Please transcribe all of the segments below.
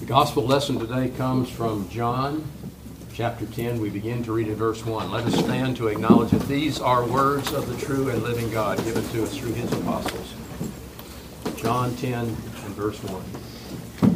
The gospel lesson today comes from John chapter 10. We begin to read in verse 1. Let us stand to acknowledge that these are words of the true and living God given to us through his apostles. John 10 and verse 1.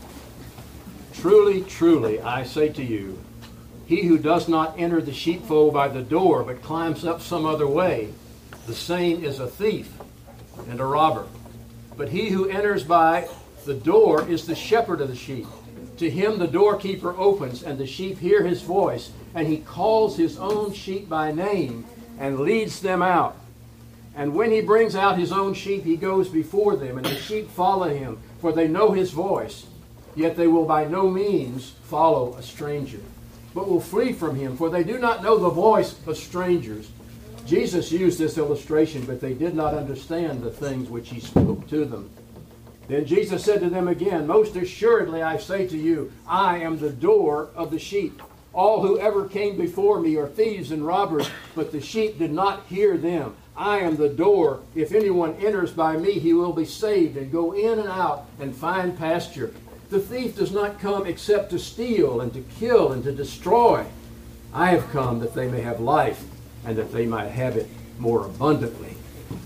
Truly, truly, I say to you, he who does not enter the sheepfold by the door, but climbs up some other way, the same is a thief and a robber. But he who enters by the door is the shepherd of the sheep. To him the doorkeeper opens, and the sheep hear his voice, and he calls his own sheep by name and leads them out. And when he brings out his own sheep, he goes before them, and the sheep follow him, for they know his voice. Yet they will by no means follow a stranger, but will flee from him, for they do not know the voice of strangers. Jesus used this illustration, but they did not understand the things which he spoke to them. Then Jesus said to them again, Most assuredly I say to you, I am the door of the sheep. All who ever came before me are thieves and robbers, but the sheep did not hear them. I am the door. If anyone enters by me, he will be saved and go in and out and find pasture. The thief does not come except to steal and to kill and to destroy. I have come that they may have life and that they might have it more abundantly.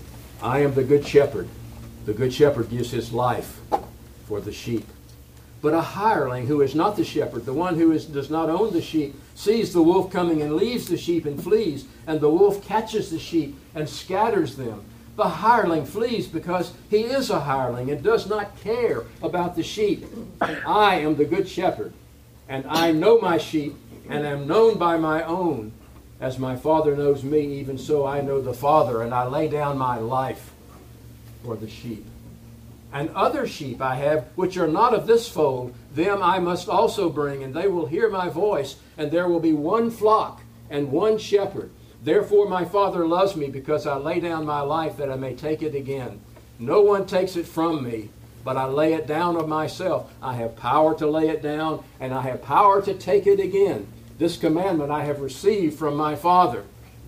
I am the good shepherd. The good shepherd gives his life for the sheep. But a hireling who is not the shepherd, the one who does not own the sheep, sees the wolf coming and leaves the sheep and flees, and the wolf catches the sheep and scatters them. The hireling flees because he is a hireling and does not care about the sheep. I am the good shepherd, and I know my sheep, and am known by my own. As my Father knows me, even so I know the Father, and I lay down my life for the sheep. And other sheep I have, which are not of this fold, them I must also bring, and they will hear my voice, and there will be one flock and one shepherd. Therefore my Father loves me, because I lay down my life that I may take it again. No one takes it from me, but I lay it down of myself. I have power to lay it down, and I have power to take it again. This commandment I have received from my Father.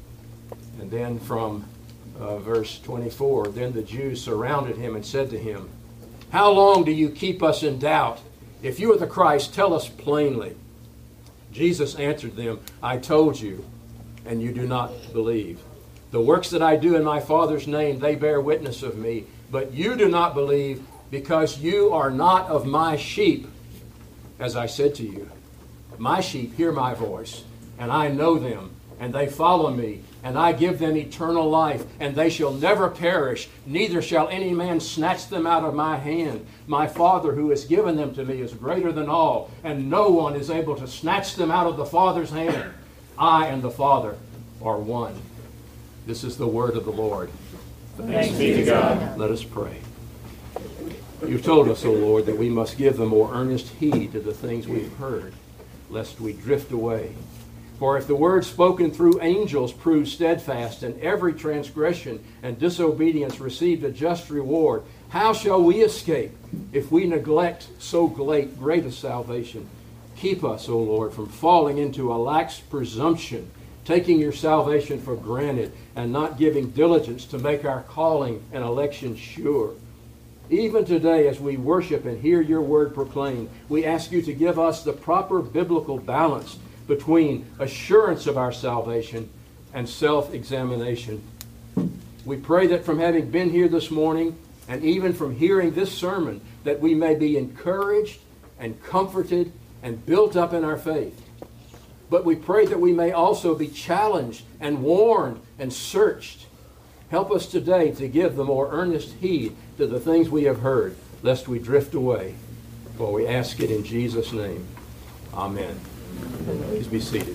And then from verse 24, then the Jews surrounded him and said to him, How long do you keep us in doubt? If you are the Christ, tell us plainly. Jesus answered them, I told you, and you do not believe. The works that I do in my Father's name, they bear witness of me, but you do not believe, because you are not of my sheep, as I said to you. My sheep hear my voice, and I know them, and they follow me, and I give them eternal life, and they shall never perish, neither shall any man snatch them out of my hand. My Father who has given them to me is greater than all, and no one is able to snatch them out of the Father's hand. I and the Father are one. This is the word of the Lord. Thanks be to God. Let us pray. You've told us, O Lord, that we must give the more earnest heed to the things we've heard, lest we drift away. For if the word spoken through angels proved steadfast, and every transgression and disobedience received a just reward, how shall we escape if we neglect so great a salvation? Keep us, O Lord, from falling into a lax presumption, taking your salvation for granted, and not giving diligence to make our calling and election sure. Even today, as we worship and hear your word proclaimed, we ask you to give us the proper biblical balance between assurance of our salvation and self-examination. We pray that from having been here this morning, and even from hearing this sermon, that we may be encouraged and comforted and built up in our faith. But we pray that we may also be challenged and warned and searched. Help us today to give the more earnest heed to the things we have heard, lest we drift away. For we ask it in Jesus' name. Amen. Please be seated.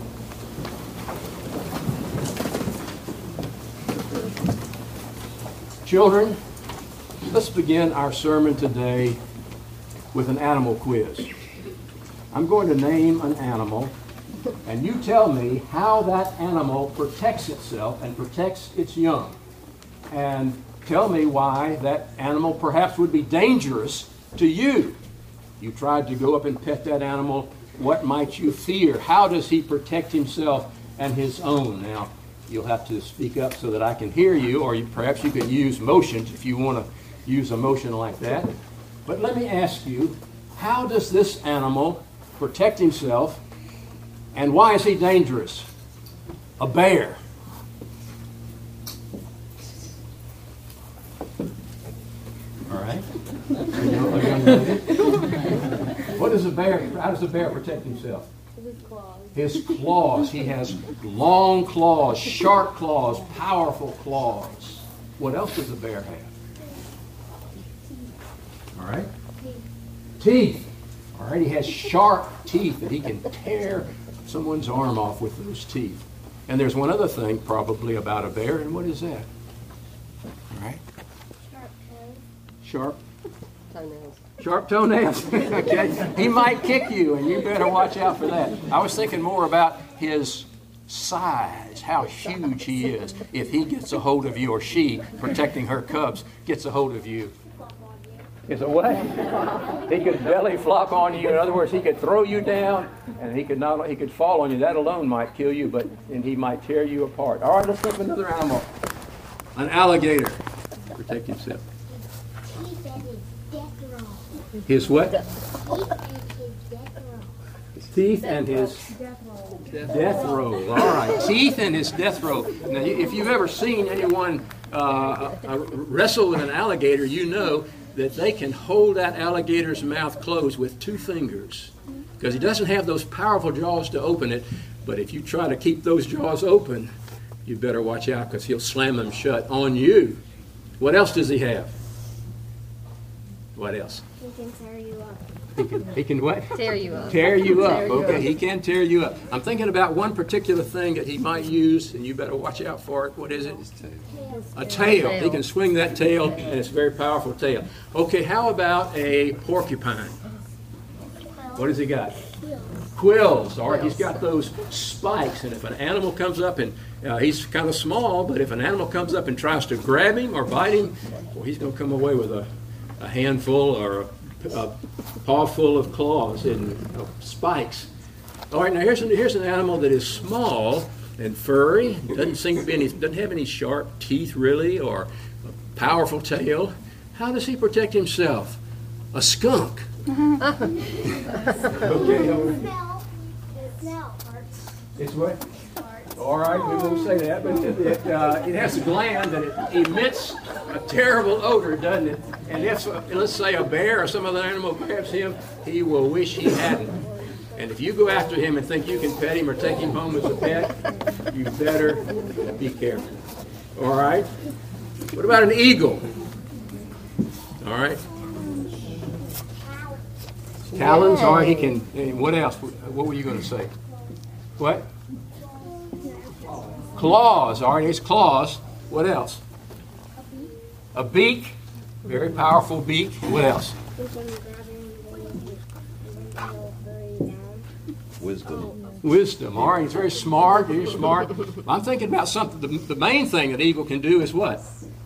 Children, let's begin our sermon today with an animal quiz. I'm going to name an animal, and you tell me how that animal protects itself and protects its young. And tell me why that animal perhaps would be dangerous to you. You tried to go up and pet that animal. What might you fear? How does he protect himself and his own? Now, you'll have to speak up so that I can hear you, or perhaps you could use motions if you want to use a motion like that. But let me ask you, How does this animal protect himself, and why is he dangerous? A bear. All right. What is a bear? How does a bear protect himself? His claws. His claws. He has long claws, sharp claws, powerful claws. What else does a bear have? All right. Teeth. All right. He has sharp teeth that he can tear someone's arm off with those teeth. And there's one other thing probably about a bear, and what is that? All right. Sharp Toenails. Sharp toenails. Okay. He might kick you, and you better watch out for that. I was thinking more about his size, how huge he is. If he gets a hold of you, or she, protecting her cubs, gets a hold of you. Is it what? He could belly flop on you. In other words, he could throw you down, and he could fall on you. That alone might kill you, and he might tear you apart. All right, let's look at another animal. An alligator. Protect himself. His what? Teeth and his death row. All right, teeth and his death row. Now, if you've ever seen anyone wrestle with an alligator, you know that they can hold that alligator's mouth closed with 2 fingers, because he doesn't have those powerful jaws to open it. But if you try to keep those jaws open, you better watch out, because he'll slam them shut on you. What else does he have? What else? He can tear you up. He can what? Tear you up. Tear you up. Okay, he can tear you up. I'm thinking about one particular thing that he might use, and you better watch out for it. What is it? A tail. He can swing that tail, and it's a very powerful tail. Okay, how about a porcupine? What has he got? Quills. All right, he's got those spikes, and if an animal comes up, and he's kind of small, but if an animal comes up and tries to grab him or bite him, well, he's going to come away with a handful or a paw full of claws and spikes. All right, now here's an animal that is small and furry. Doesn't have any sharp teeth really, or a powerful tail. How does he protect himself? A skunk. Okay. It's what? All right, we won't say that, but it has a gland that it emits a terrible odor, doesn't it? And if, let's say, a bear or some other animal grabs him, he will wish he hadn't. And if you go after him and think you can pet him or take him home as a pet, you better be careful. All right? What about an eagle? All right? Talons. All right, he can. What else? What were you going to say? What? Claws. All right, his claws. What else? A beak. Very powerful beak. What else? Wisdom. All right, he's very smart. You're smart. I'm thinking about something. The main thing that eagle can do is what?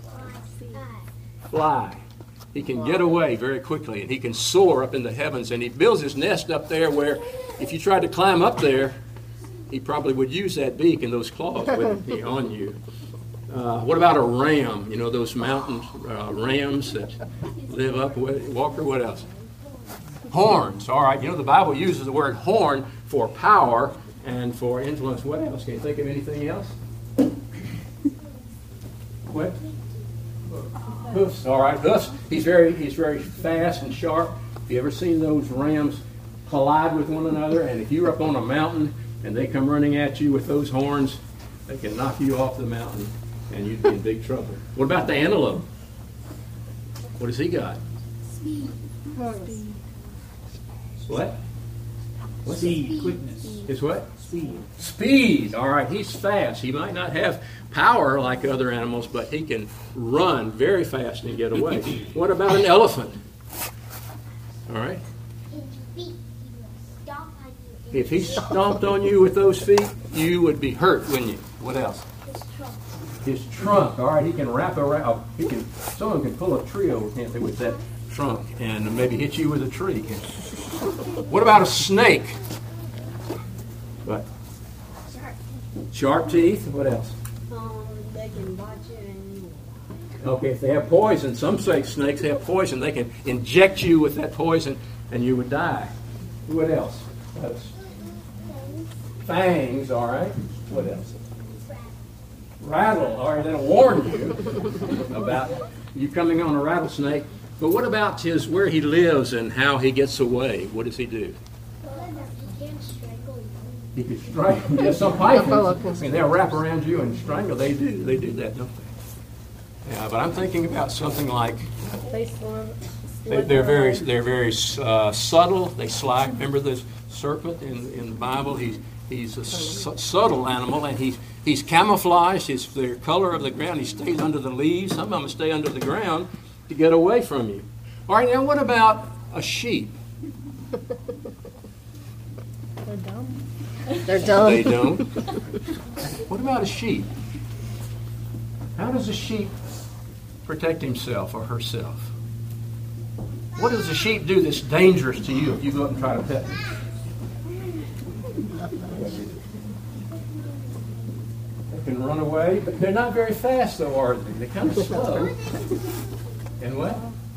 Fly. He can get away very quickly, and he can soar up in the heavens, and he builds his nest up there where if you tried to climb up there, he probably would use that beak and those claws wouldn't be on you. What about a ram? You know, those mountain rams that live up. Walker, what else? Horns. All right. You know, the Bible uses the word horn for power and for influence. What else? Can you think of anything else? What? Hoofs. All right. Hoofs. He's very fast and sharp. Have you ever seen those rams collide with one another? And if you're up on a mountain and they come running at you with those horns, they can knock you off the mountain, and you'd be in big trouble. What about the antelope? What has he got? Speed. What? Speed, quickness. His what? Speed. Speed. All right, he's fast. He might not have power like other animals, but he can run very fast and get away. What about an elephant? All right. If he stomped on you with those feet, you would be hurt, wouldn't you? What else? His trunk. All right, he can wrap around. Someone can pull a tree over, can't they, with that trunk, and maybe hit you with a tree. What about a snake? What? Sharp teeth. What else? They can bite you. Okay, if they have poison, some snakes have poison. They can inject you with that poison, and you would die. What else? That's fangs, all right. What else? Rattle, all right, that'll warn you about you coming on a rattlesnake. But what about where he lives and how he gets away? What does he do? He can strangle. Yeah, some pythons, they'll wrap around you and strangle. They do that, don't they? Yeah, but I'm thinking about something like they're very subtle. They slide. Remember the serpent in the Bible? He's a subtle animal, and he's camouflaged. The color of the ground. He stays under the leaves. Some of them stay under the ground to get away from you. All right, now what about a sheep? They're dumb. They're dumb. They don't. What about a sheep? How does a sheep protect himself or herself? What does a sheep do that's dangerous to you if you go up and try to pet them? They can run away, but they're not very fast though, are they? They're kind of slow. And what?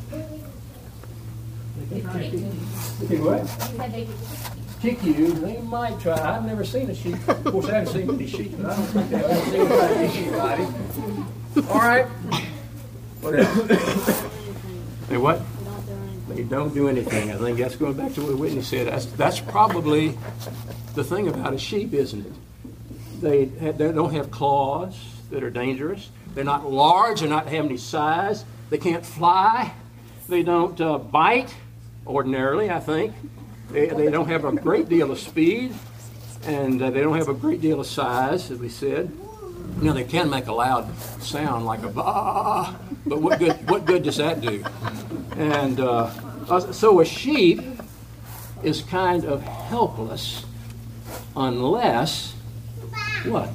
They can what? Kick you. They might try. I've never seen a sheep. Of course, I haven't seen any sheep, but I don't think they've ever seen try to kick anybody. All right. What else? They what? They don't do anything. I think that's going back to what Whitney said. That's probably the thing about a sheep, isn't it? They don't have claws that are dangerous. They're not large. They're not have any size. They can't fly. They don't bite ordinarily, I think. They don't have a great deal of speed, and they don't have a great deal of size, as we said. You know, they can make a loud sound like a bah, but what good does that do? And so a sheep is kind of helpless unless, what?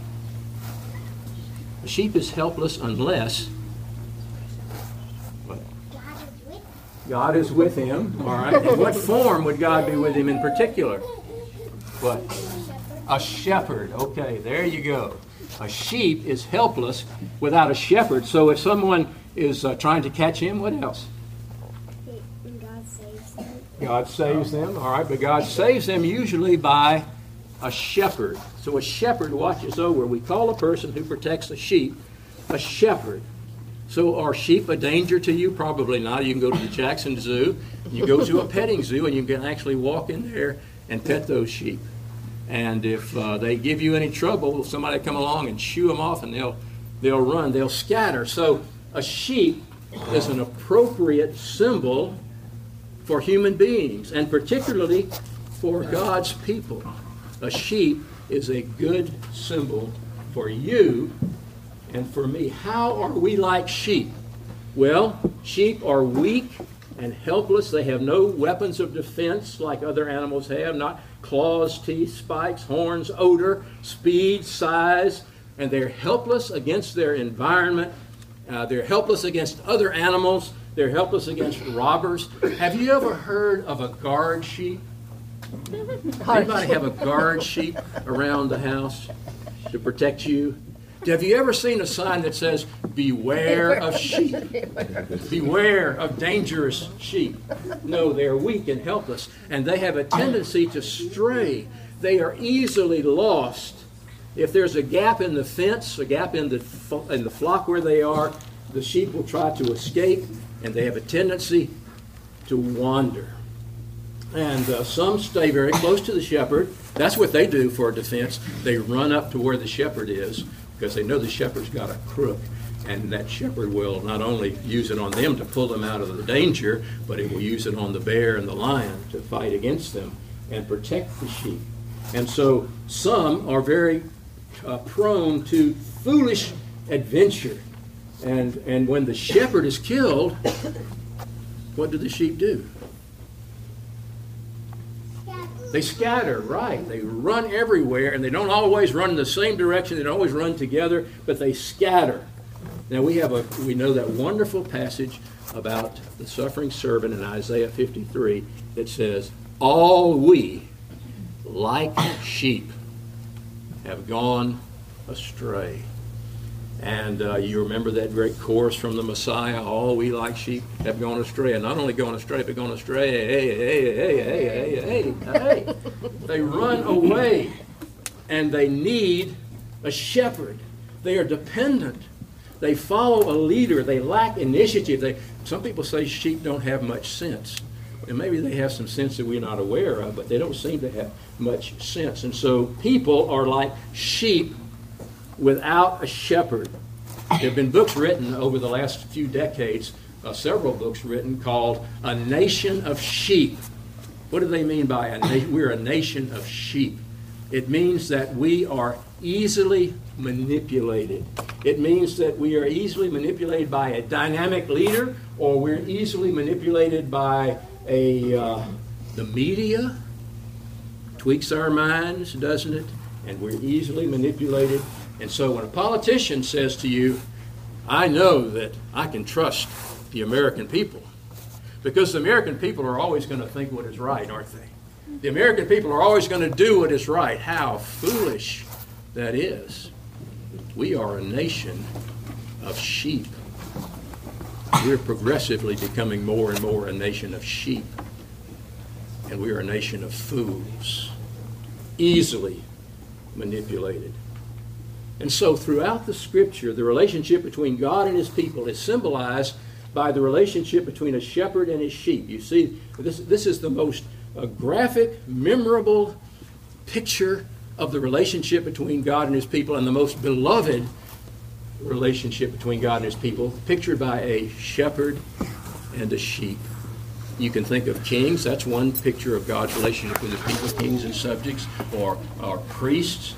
A sheep is helpless unless, what? God is with him, all right? In what form would God be with him in particular? What? A shepherd. Okay, there you go. A sheep is helpless without a shepherd. So if someone is trying to catch him, what else? God saves them. God saves them, all right, but God saves them usually by a shepherd. So a shepherd watches over. We call a person who protects a sheep a shepherd. So are sheep a danger to you? Probably not. You can go to the Jackson Zoo. You go to a petting zoo, and you can actually walk in there and pet those sheep. And if they give you any trouble, somebody come along and shoo them off, and they'll run. They'll scatter. So a sheep is an appropriate symbol for human beings, and particularly for God's people. A sheep is a good symbol for you and for me. How are we like sheep? Well, sheep are weak and helpless. They have no weapons of defense like other animals have, not claws, teeth, spikes, horns, odor, speed, size, and they're helpless against their environment. They're helpless against other animals. They're helpless against robbers. Have you ever heard of a guard sheep? Anybody have a guard sheep around the house to protect you? Have you ever seen a sign that says, beware of sheep? Beware of dangerous sheep. No, they're weak and helpless, and they have a tendency to stray. They are easily lost. If there's a gap in the fence, a gap in the flock where they are, the sheep will try to escape, and they have a tendency to wander. And some stay very close to the shepherd. That's what they do for defense. They run up to where the shepherd is, because they know the shepherd's got a crook, and that shepherd will not only use it on them to pull them out of the danger, but it will use it on the bear and the lion to fight against them and protect the sheep. And so some are very prone to foolish adventure. And when the shepherd is killed, what do the sheep do? They scatter, right. They run everywhere, and they don't always run in the same direction. They don't always run together, but they scatter. Now, we know that wonderful passage about the suffering servant in Isaiah 53 that says, all we, like sheep, have gone astray. And you remember that great chorus from the Messiah, all we like sheep have gone astray. And not only gone astray, but gone astray. Hey. They run away, and they need a shepherd. They are dependent. They follow a leader. They lack initiative. Some people say sheep don't have much sense. And maybe they have some sense that we're not aware of, but they don't seem to have much sense. And so people are like sheep without a shepherd. There have been books written over the last few decades, several books written called A Nation of Sheep. What do they mean by a nation? We're a nation of sheep. It means that we are easily manipulated. It means that we are easily manipulated by a dynamic leader, or we're easily manipulated by the media. Tweaks our minds, doesn't it? And we're easily manipulated. And so when a politician says to you, I know that I can trust the American people, because the American people are always going to think what is right, aren't they? The American people are always going to do what is right. How foolish that is. We are a nation of sheep. We're progressively becoming more and more a nation of sheep. And we are a nation of fools, easily manipulated. And so throughout the Scripture, the relationship between God and His people is symbolized by the relationship between a shepherd and his sheep. You see, this is the most graphic, memorable picture of the relationship between God and His people, and the most beloved relationship between God and His people, pictured by a shepherd and a sheep. You can think of kings. That's one picture of God's relationship with His people, kings and subjects, or priests,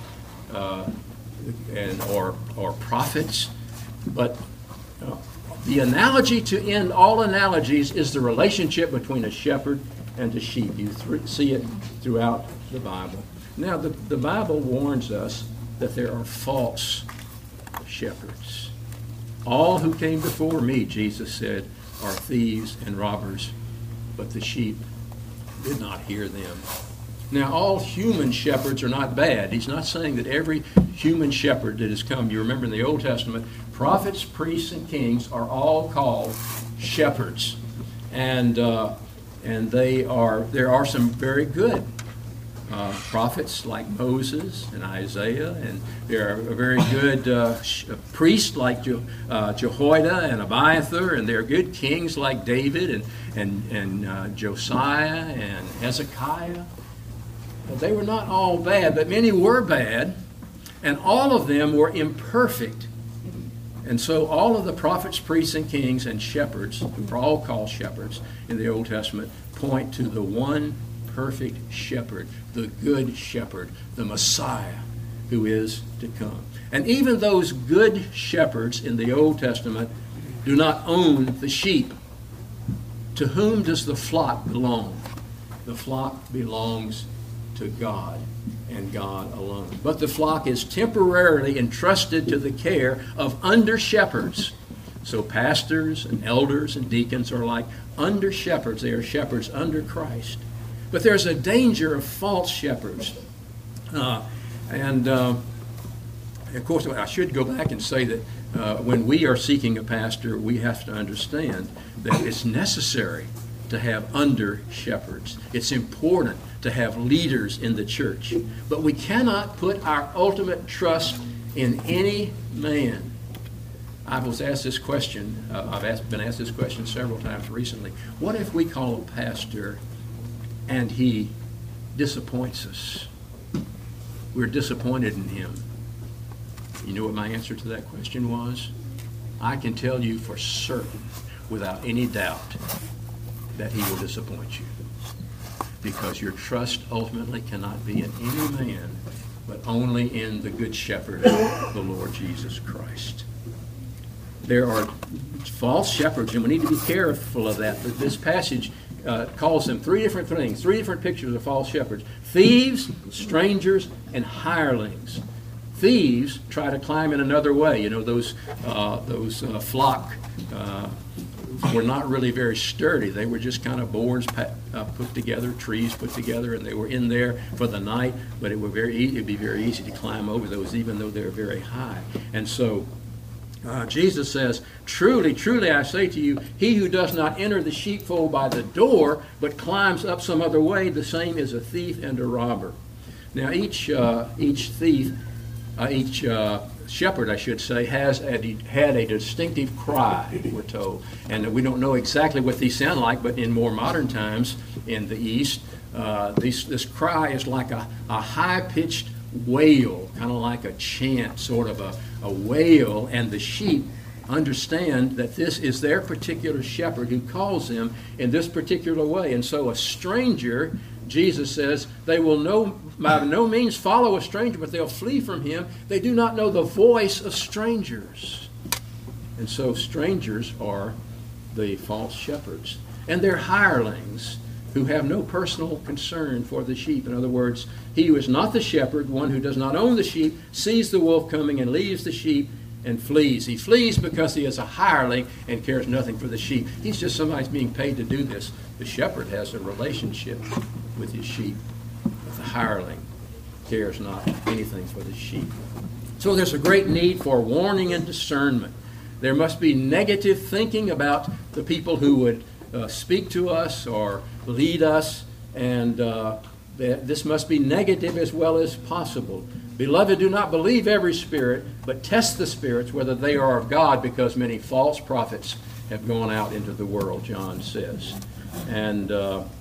or prophets. But the analogy to end all analogies is the relationship between a shepherd and a sheep. You see it throughout the Bible. Now, the Bible warns us that there are false shepherds. All who came before me, Jesus said, are thieves and robbers, but the sheep did not hear them. Now, all human shepherds are not bad. He's not saying that every human shepherd that has come, you remember in the Old Testament, prophets, priests, and kings are all called shepherds. And there are some very good prophets like Moses and Isaiah, and there are very good priests like Jehoiada and Abiathar, and there are good kings like David and Josiah and Hezekiah. They were not all bad, but many were bad, and all of them were imperfect. And so all of the prophets, priests, and kings and shepherds, who are all called shepherds in the Old Testament, point to the one perfect shepherd, the good shepherd, the Messiah who is to come. And even those good shepherds in the Old Testament do not own the sheep. To whom does the flock belong? The flock belongs to God and God alone. But the flock is temporarily entrusted to the care of under-shepherds. So pastors and elders and deacons are like under-shepherds. They are shepherds under Christ. But there's a danger of false shepherds. Of course, I should go back and say that when we are seeking a pastor, we have to understand that it's necessary to have under-shepherds. It's important to have leaders in the church. But we cannot put our ultimate trust in any man. I was asked this question, been asked this question several times recently. What if we call a pastor and he disappoints us? We're disappointed in him. You know what my answer to that question was? I can tell you for certain, without any doubt, that he will disappoint you. Because your trust ultimately cannot be in any man, but only in the good shepherd, the Lord Jesus Christ. There are false shepherds, and we need to be careful of that. But this passage calls them three different things, three different pictures of false shepherds: thieves, strangers, and hirelings. Thieves try to climb in another way. You know, those flock were not really very sturdy. They were just kind of boards put together, trees put together, and they were in there for the night. But it'd be very easy to climb over those, even though they were very high. And so Jesus says, "Truly, truly, I say to you, he who does not enter the sheepfold by the door, but climbs up some other way, the same is a thief and a robber." Now, each shepherd, I should say, had a distinctive cry, we're told. And we don't know exactly what these sound like, but in more modern times in the East, this cry is like a high-pitched wail, kind of like a chant, sort of a wail, and the sheep understand that this is their particular shepherd who calls them in this particular way. And so a stranger, Jesus says, they will by no means follow a stranger, but they'll flee from him. They do not know the voice of strangers. And so strangers are the false shepherds. And they're hirelings who have no personal concern for the sheep. In other words, he who is not the shepherd, one who does not own the sheep, sees the wolf coming and leaves the sheep and flees. He flees because he is a hireling and cares nothing for the sheep. He's just somebody being paid to do this. The shepherd has a relationship with his sheep. But the hireling cares not anything for the sheep. So there's a great need for warning and discernment. There must be negative thinking about the people who would speak to us or lead us, and this must be negative as well as possible. Beloved, do not believe every spirit, but test the spirits whether they are of God, because many false prophets have gone out into the world, John says. And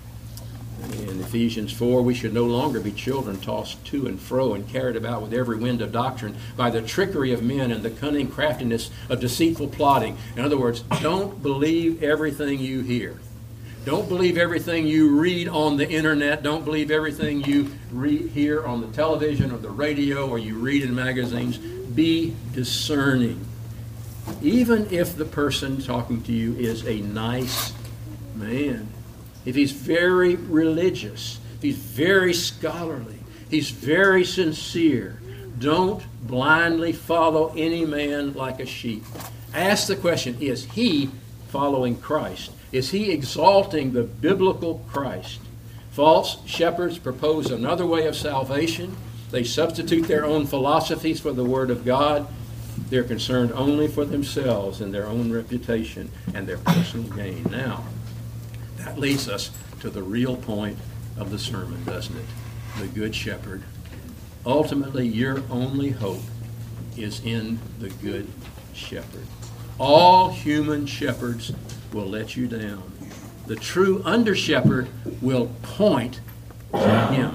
in Ephesians 4, we should no longer be children tossed to and fro and carried about with every wind of doctrine by the trickery of men and the cunning craftiness of deceitful plotting. In other words, don't believe everything you hear. Don't believe everything you read on the internet. Don't believe everything you hear on the television or the radio or you read in magazines. Be discerning. Even if the person talking to you is a nice man, if he's very religious, if he's very scholarly, he's very sincere, don't blindly follow any man like a sheep. Ask the question, is he following Christ? Is he exalting the biblical Christ? False shepherds propose another way of salvation. They substitute their own philosophies for the Word of God. They're concerned only for themselves and their own reputation and their personal gain. Now, that leads us to the real point of the sermon, doesn't it? The Good Shepherd. Ultimately, your only hope is in the Good Shepherd. All human shepherds will let you down. The true under-shepherd will point to him.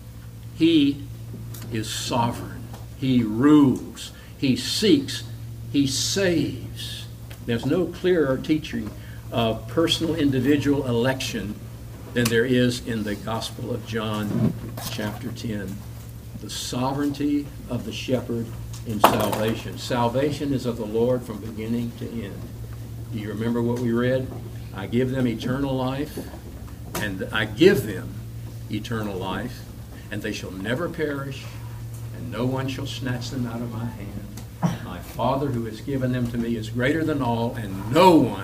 He is sovereign. He rules. He seeks. He saves. There's no clearer teaching of personal individual election than there is in the Gospel of John chapter 10. The sovereignty of the shepherd in salvation. Salvation is of the Lord from beginning to end. Do you remember what we read? I give them eternal life, and I give them eternal life, and they shall never perish, and no one shall snatch them out of my hand. My Father who has given them to me is greater than all, and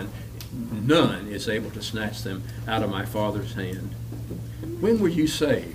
none is able to snatch them out of my Father's hand. When were you saved?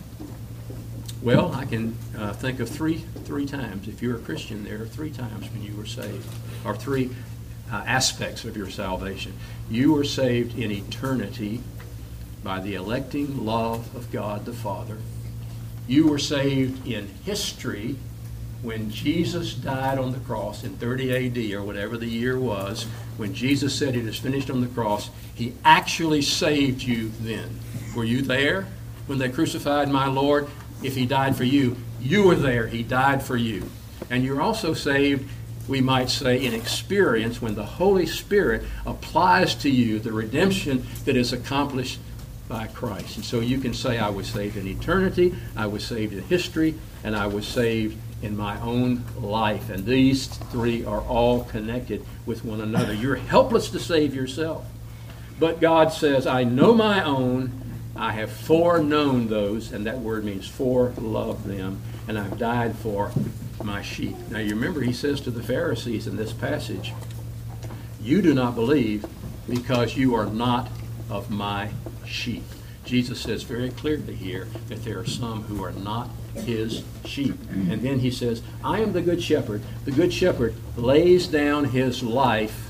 Well, I can think of three times. If you're a Christian, there are 3 times when you were saved, or 3 aspects of your salvation. You were saved in eternity by the electing love of God the Father. You were saved in history when Jesus died on the cross in 30 A.D. or whatever the year was. When Jesus said it is finished on the cross, he actually saved you then. Were you there when they crucified my Lord? If he died for you, you were there. He died for you. And you're also saved, we might say, in experience when the Holy Spirit applies to you the redemption that is accomplished by Christ. And so you can say, I was saved in eternity, I was saved in history, and I was saved in my own life. And these 3 are all connected with one another. You're helpless to save yourself. But God says, I know my own, I have foreknown those, and that word means foreloved them, and I've died for my sheep. Now you remember he says to the Pharisees in this passage, you do not believe because you are not of my sheep. Jesus says very clearly here that there are some who are not his sheep. And then he says, I am the good shepherd. The good shepherd lays down his life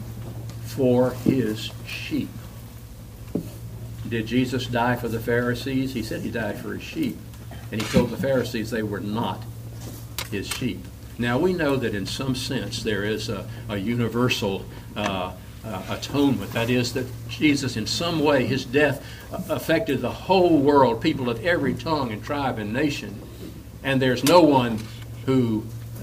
for his sheep. Did Jesus die for the Pharisees? He said he died for his sheep. And he told the Pharisees they were not his sheep. Now we know that in some sense there is a universal atonement. That is, that Jesus in some way, his death affected the whole world, people of every tongue and tribe and nation. And there's no one who,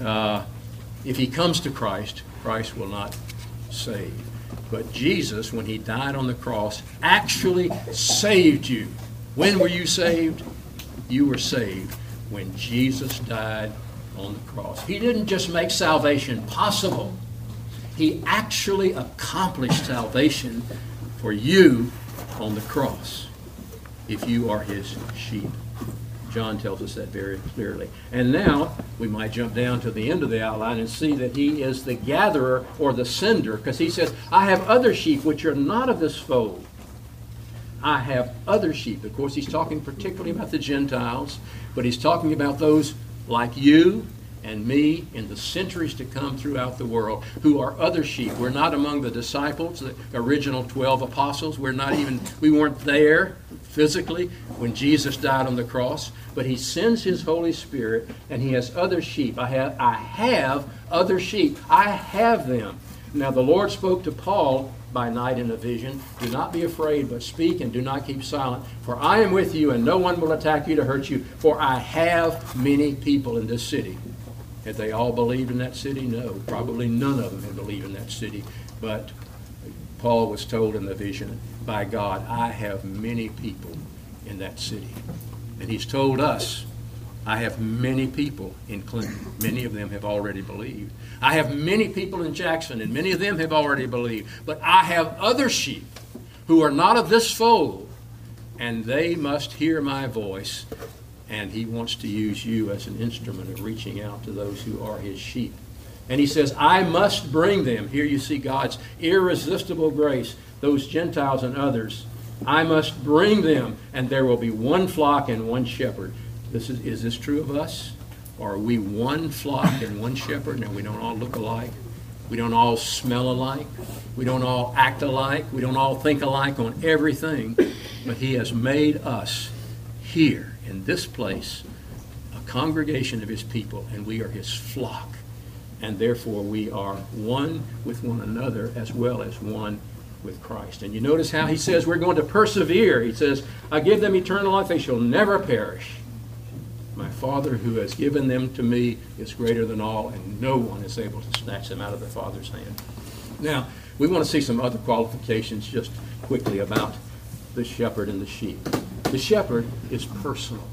if he comes to Christ, Christ will not save. But Jesus, when he died on the cross, actually saved you. When were you saved? You were saved when Jesus died on the cross. He didn't just make salvation possible. He actually accomplished salvation for you on the cross if you are his sheep. John tells us that very clearly. And now we might jump down to the end of the outline and see that he is the gatherer or the sender, because he says, I have other sheep which are not of this fold. I have other sheep. Of course, he's talking particularly about the Gentiles, but he's talking about those like you and me in the centuries to come throughout the world who are other sheep. We're not among the disciples, the original 12 apostles. We weren't there physically when Jesus died on the cross, but he sends his Holy Spirit and he has other sheep. I have other sheep. I have them. Now the Lord spoke to Paul by night in a vision. Do not be afraid, but speak and do not keep silent. For I am with you and no one will attack you to hurt you. For I have many people in this city. Had they all believed in that city? No, probably none of them had believed in that city. But Paul was told in the vision by God, I have many people in that city. And he's told us, I have many people in Clinton. Many of them have already believed. I have many people in Jackson, and many of them have already believed. But I have other sheep who are not of this fold, and they must hear my voice. And he wants to use you as an instrument of reaching out to those who are his sheep. And he says, I must bring them. Here you see God's irresistible grace, those Gentiles and others. I must bring them, and there will be one flock and one shepherd. Is this true of us? Or are we one flock and one shepherd, and we don't all look alike? We don't all smell alike. We don't all act alike. We don't all think alike on everything. But he has made us here in this place a congregation of his people, and we are his flock. And therefore we are one with one another as well as one with Christ. And you notice how he says we're going to persevere. He says, I give them eternal life. They shall never perish. My Father who has given them to me is greater than all, and no one is able to snatch them out of the Father's hand. Now, we want to see some other qualifications just quickly about the shepherd and the sheep. The shepherd is personal.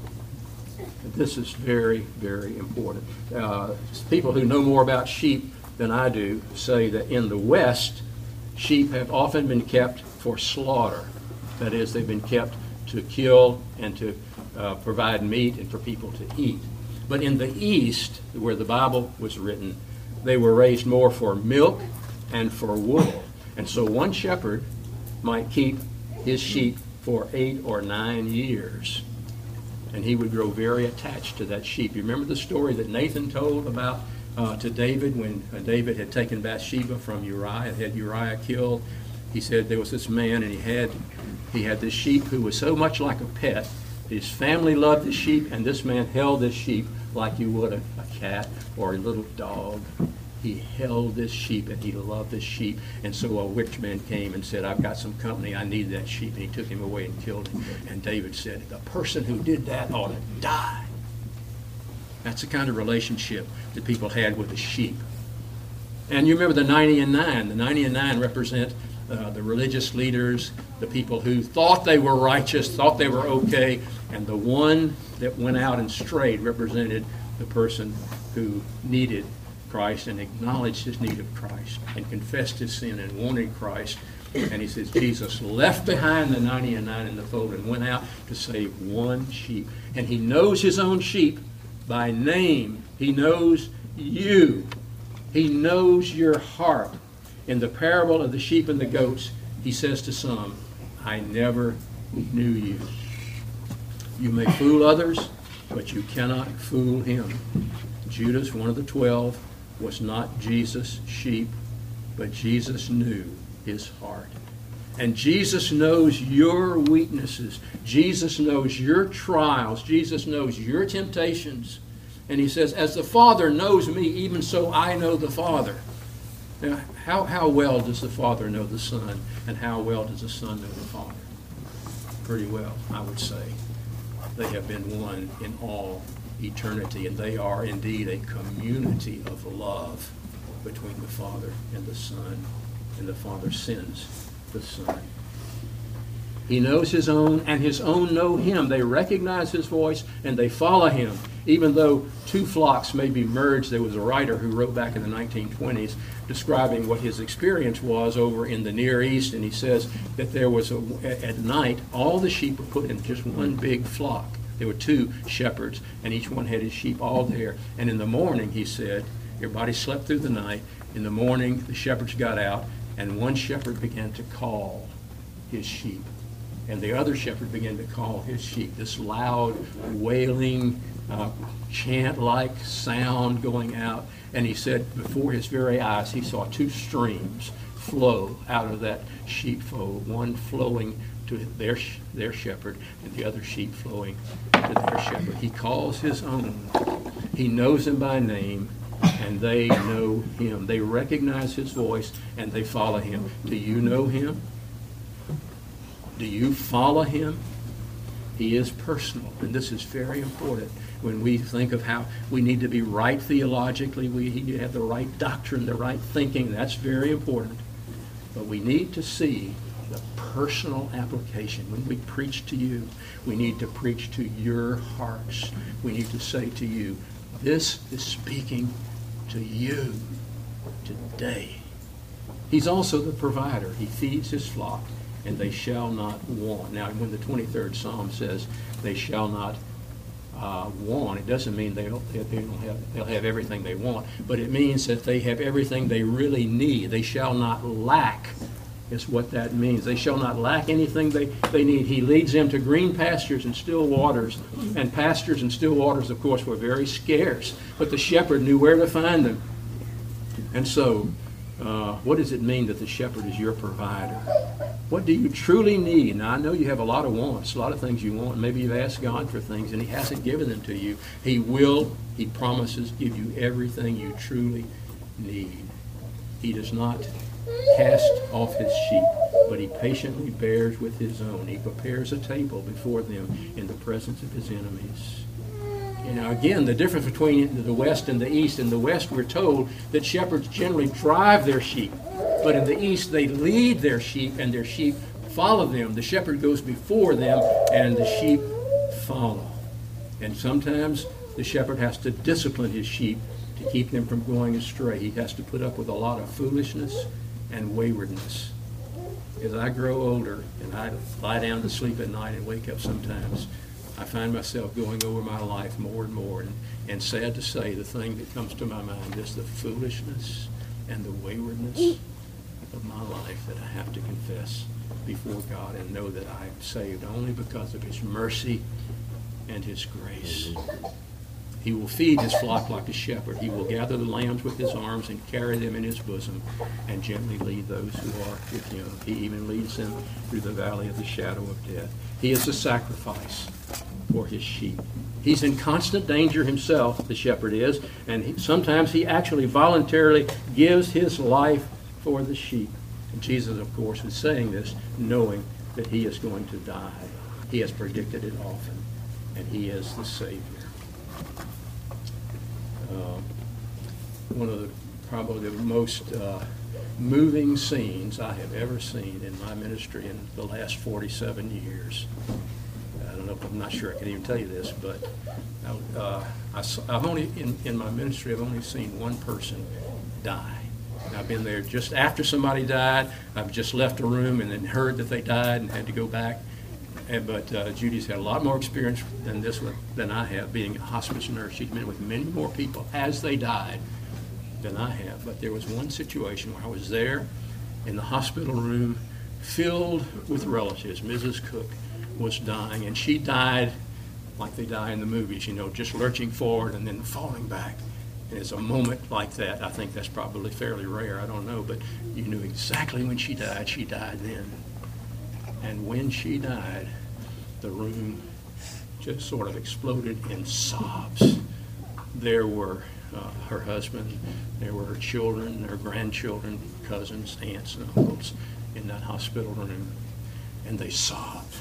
This is very, very important. People who know more about sheep than I do say that in the West, sheep have often been kept for slaughter. That is, they've been kept to kill and to provide meat and for people to eat. But in the East, where the Bible was written, they were raised more for milk and for wool. And so one shepherd might keep his sheep for 8 or 9 years. And he would grow very attached to that sheep. You remember the story that Nathan told about to David when David had taken Bathsheba from Uriah, had Uriah killed. He said there was this man and he had this sheep who was so much like a pet. His family loved the sheep, and this man held this sheep like you would a cat or a little dog. He held this sheep and he loved this sheep. And so a rich man came and said, I've got some company, I need that sheep. And he took him away and killed him. And David said, the person who did that ought to die. That's the kind of relationship that people had with the sheep. And you remember the 90 and 9. The 90 and 9 represent the religious leaders, the people who thought they were righteous, thought they were okay. And the one that went out and strayed represented the person who needed Christ and acknowledged his need of Christ and confessed his sin and wanted Christ. And he says Jesus left behind the 90 and 9 in the fold and went out to save one sheep. And he knows his own sheep by name. He knows you. He knows your heart. In the parable of the sheep and the goats, he says to some, I never knew you. You may fool others, but you cannot fool him. Judas, one of the 12, was not Jesus' sheep, but Jesus knew his heart. And Jesus knows your weaknesses. Jesus knows your trials. Jesus knows your temptations. And he says, as the Father knows me, even so I know the Father. Now, how well does the Father know the Son? And how well does the Son know the Father? Pretty well, I would say. They have been one in all eternity, and they are indeed a community of love between the Father and the Son, and the Father sends the Son. He knows his own, and his own know him. They recognize his voice, and they follow him. Even though two flocks may be merged, there was a writer who wrote back in the 1920s describing what his experience was over in the Near East, and he says that there was, at night, all the sheep were put in just one big flock. There were two shepherds, and each one had his sheep all there. And in the morning, he said, everybody slept through the night. In the morning, the shepherds got out, and one shepherd began to call his sheep. And the other shepherd began to call his sheep. This loud, wailing, chant-like sound going out. And he said before his very eyes, he saw two streams flow out of that sheepfold, one flowing to their shepherd, and the other sheep flowing to their shepherd. He calls his own. He knows them by name, and they know him. They recognize his voice, and they follow him. Do you know him? Do you follow him? He is personal, and this is very important. When we think of how we need to be right theologically, we need to have the right doctrine, the right thinking, that's very important. But we need to see the personal application. When we preach to you, we need to preach to your hearts. We need to say to you, this is speaking to you today. He's also the provider. He feeds his flock, and they shall not want. Now, when the 23rd Psalm says they shall not want, it doesn't mean they'll have everything they want, but it means that they have everything they really need. They shall not lack, is what that means. They shall not lack anything they need. He leads them to green pastures and still waters. And pastures and still waters, of course, were very scarce, but the shepherd knew where to find them. And so, what does it mean that the shepherd is your provider? What do you truly need? Now, I know you have a lot of wants, a lot of things you want. Maybe you've asked God for things, and he hasn't given them to you. He will, he promises, give you everything you truly need. He does not cast off his sheep, but he patiently bears with his own. He prepares a table before them in the presence of his enemies. And now again, the difference between the West and the East. In the West, we're told that shepherds generally drive their sheep, but in the East, they lead their sheep, and their sheep follow them. The shepherd goes before them, and the sheep follow. And sometimes the shepherd has to discipline his sheep to keep them from going astray. He has to put up with a lot of foolishness and waywardness. As I grow older and I lie down to sleep at night and wake up sometimes, I find myself going over my life more and more, and sad to say, the thing that comes to my mind is the foolishness and the waywardness of my life that I have to confess before God and know that I am saved only because of his mercy and his grace. He will feed his flock like a shepherd. He will gather the lambs with his arms and carry them in his bosom and gently lead those who are with him. He even leads them through the valley of the shadow of death. He is a sacrifice for his sheep. He's in constant danger himself, the shepherd is, and sometimes he actually voluntarily gives his life for the sheep. And Jesus, of course, is saying this knowing that he is going to die. He has predicted it often, and he is the Savior. One of probably the most moving scenes I have ever seen in my ministry in the last 47 years. I don't know if I'm not sure I can even tell you this, but I've only in my ministry I've only seen one person die. And I've been there just after somebody died. I've just left a room and then heard that they died and had to go back. But Judy's had a lot more experience than I have, being a hospice nurse. She's been with many more people as they died than I have. But there was one situation where I was there in the hospital room filled with relatives. Mrs. Cook was dying, and she died like they die in the movies, just lurching forward and then falling back. And it's a moment like that. I think that's probably fairly rare. I don't know, but you knew exactly when she died. She died then. And when she died, the room just sort of exploded in sobs. There were her husband, there were her children, their grandchildren, cousins, aunts, and uncles in that hospital room, and they sobbed.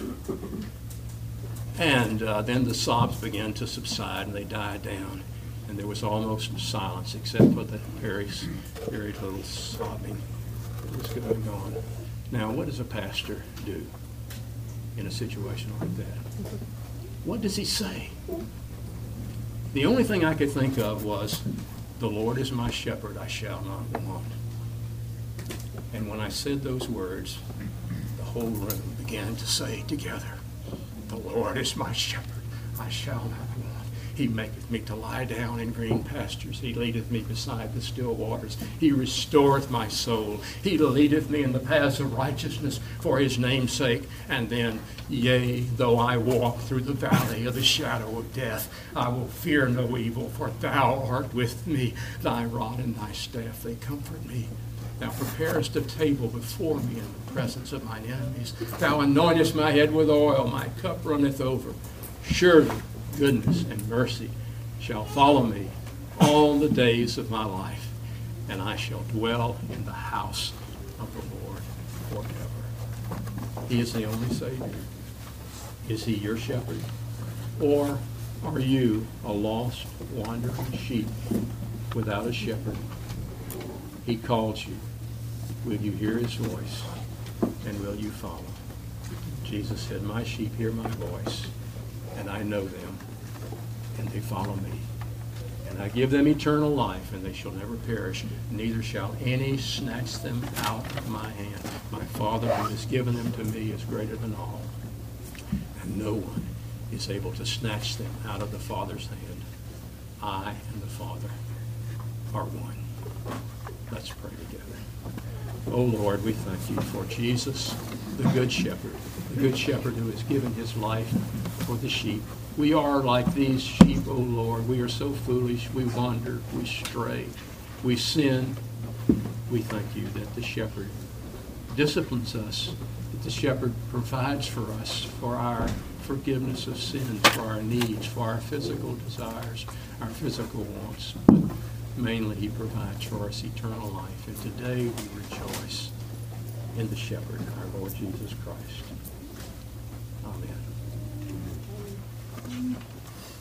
And then the sobs began to subside, and they died down, and there was almost silence except for the very, very little sobbing that was going on. Now, what does a pastor do in a situation like that? What does he say? The only thing I could think of was, "The Lord is my shepherd, I shall not want." And when I said those words, the whole room began to say together, "The Lord is my shepherd, I shall not want. He maketh me to lie down in green pastures. He leadeth me beside the still waters. He restoreth my soul. He leadeth me in the paths of righteousness for his name's sake. And then, yea, though I walk through the valley of the shadow of death, I will fear no evil, for thou art with me. Thy rod and thy staff, they comfort me. Thou preparest a table before me in the presence of mine enemies. Thou anointest my head with oil. My cup runneth over. Surely goodness and mercy shall follow me all the days of my life, and I shall dwell in the house of the Lord forever." He is the only Savior. Is he your shepherd? Or are you a lost, wandering sheep without a shepherd? He calls you. Will you hear his voice, and will you follow? Jesus said, "My sheep hear my voice, and I know them, and they follow me. And I give them eternal life, and they shall never perish, neither shall any snatch them out of my hand. My Father who has given them to me is greater than all, and no one is able to snatch them out of the Father's hand. I and the Father are one." Let's pray together. Oh Lord, we thank you for Jesus, the Good Shepherd who has given his life for the sheep. We are like these sheep, oh Lord. We are so foolish. We wander. We stray. We sin. We thank you that the shepherd disciplines us, that the shepherd provides for us, for our forgiveness of sins, for our needs, for our physical desires, our physical wants. But mainly he provides for us eternal life. And today we rejoice in the shepherd, our Lord Jesus Christ. Amen.